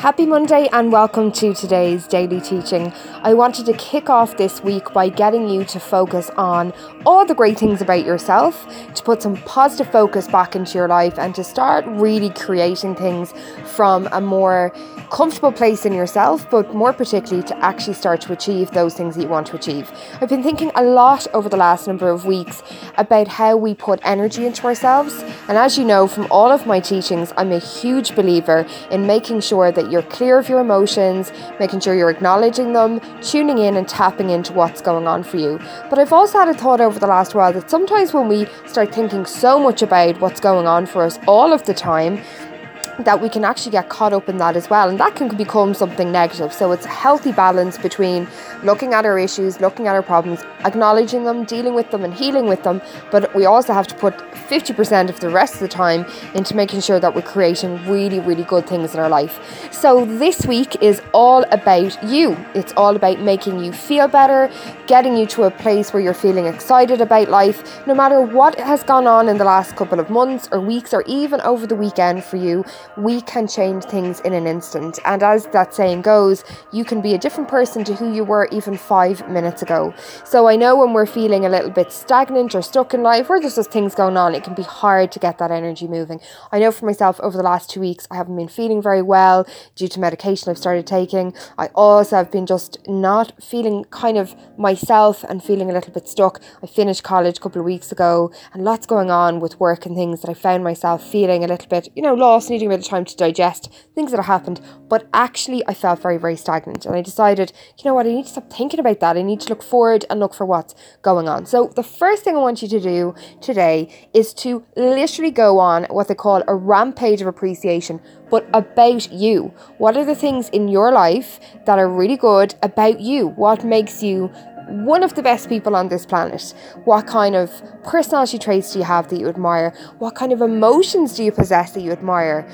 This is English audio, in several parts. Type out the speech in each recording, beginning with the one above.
Happy Monday and welcome to today's daily teaching. I wanted to kick off this week by getting you to focus on all the great things about yourself, to put some positive focus back into your life and to start really creating things from a more comfortable place in yourself, but more particularly to actually start to achieve those things that you want to achieve. I've been thinking a lot over the last number of weeks about how we put energy into ourselves, and as you know from all of my teachings, I'm a huge believer in making sure that you're clear of your emotions, making sure you're acknowledging them, tuning in and tapping into what's going on for you. But I've also had a thought over the last while that sometimes when we start thinking so much about what's going on for us all of the time, that we can actually get caught up in that as well, and that can become something negative. So it's a healthy balance between looking at our issues, looking at our problems, acknowledging them, dealing with them and healing with them, but we also have to put 50% of the rest of the time into making sure that we're creating really, really good things in our life. So this week is all about you. It's all about making you feel better, getting you to a place where you're feeling excited about life, no matter what has gone on in the last couple of months or weeks or even over the weekend for you. We can change things in an instant, and as that saying goes, you can be a different person to who you were even 5 minutes ago. So I know when we're feeling a little bit stagnant or stuck in life, or there's just things going on, it can be hard to get that energy moving. I know for myself, over the last 2 weeks I haven't been feeling very well due to medication I've started taking. I also have been just not feeling kind of myself and feeling a little bit stuck. I finished college a couple of weeks ago and lots going on with work and things that I found myself feeling a little bit, lost, needing a bit of time to digest things that have happened. But actually I felt very, very stagnant, and I decided, I need to stop thinking about that. I need to look forward and look for what's going on. So the first thing I want you to do today is to literally go on what they call a rampage of appreciation, but about you. What are the things in your life that are really good about you? What makes you one of the best people on this planet? What kind of personality traits do you have that you admire? What kind of emotions do you possess that you admire?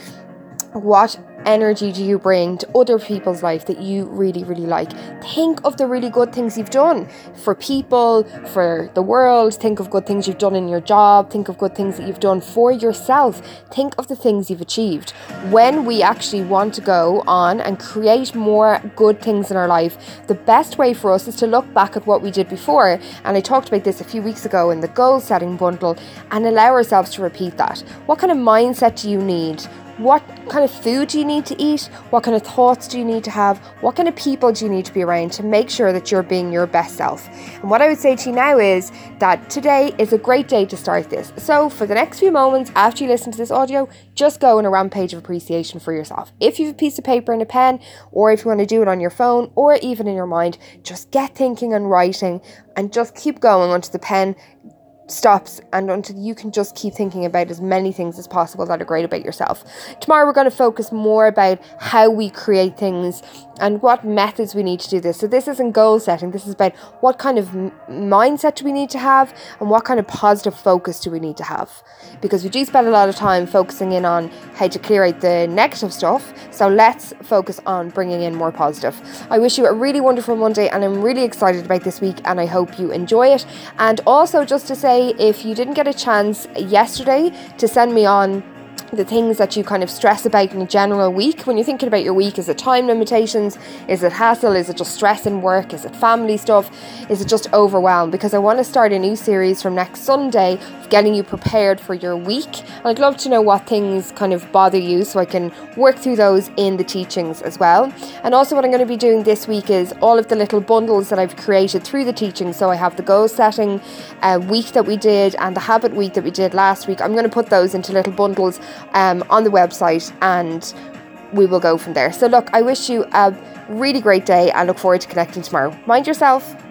What energy do you bring to other people's life that you really, really like? Think of the really good things you've done for people, for the world. Think of good things you've done in your job. Think of good things that you've done for yourself. Think of the things you've achieved. When we actually want to go on and create more good things in our life, the best way for us is to look back at what we did before. And I talked about this a few weeks ago in the goal setting bundle, and allow ourselves to repeat that. What kind of mindset do you need? What kind of food do you need to eat? What kind of thoughts do you need to have? What kind of people do you need to be around to make sure that you're being your best self? And what I would say to you now is that today is a great day to start this. So for the next few moments after you listen to this audio, just go on a rampage of appreciation for yourself. If you have a piece of paper and a pen, or if you want to do it on your phone or even in your mind, just get thinking and writing and just keep going until the pen stops and until you can just keep thinking about as many things as possible that are great about yourself. Tomorrow we're going to focus more about how we create things and what methods we need to do this. So this isn't goal setting, this is about what kind of mindset do we need to have and what kind of positive focus do we need to have, because we do spend a lot of time focusing in on how to clear out the negative stuff. So let's focus on bringing in more positive. I wish you a really wonderful Monday, and I'm really excited about this week, and I hope you enjoy it. And also, just to say, if you didn't get a chance yesterday to send me on the things that you kind of stress about in a general week, when you're thinking about your week, is it time limitations? Is it hassle? Is it just stress in work? Is it family stuff? Is it just overwhelm? Because I want to start a new series from next Sunday of getting you prepared for your week. And I'd love to know what things kind of bother you so I can work through those in the teachings as well. And also what I'm going to be doing this week is all of the little bundles that I've created through the teaching. So I have the goal setting week that we did and the habit week that we did last week. I'm going to put those into little bundles on the website, and we will go from there. So look, I wish you a really great day and look forward to connecting tomorrow. Mind yourself.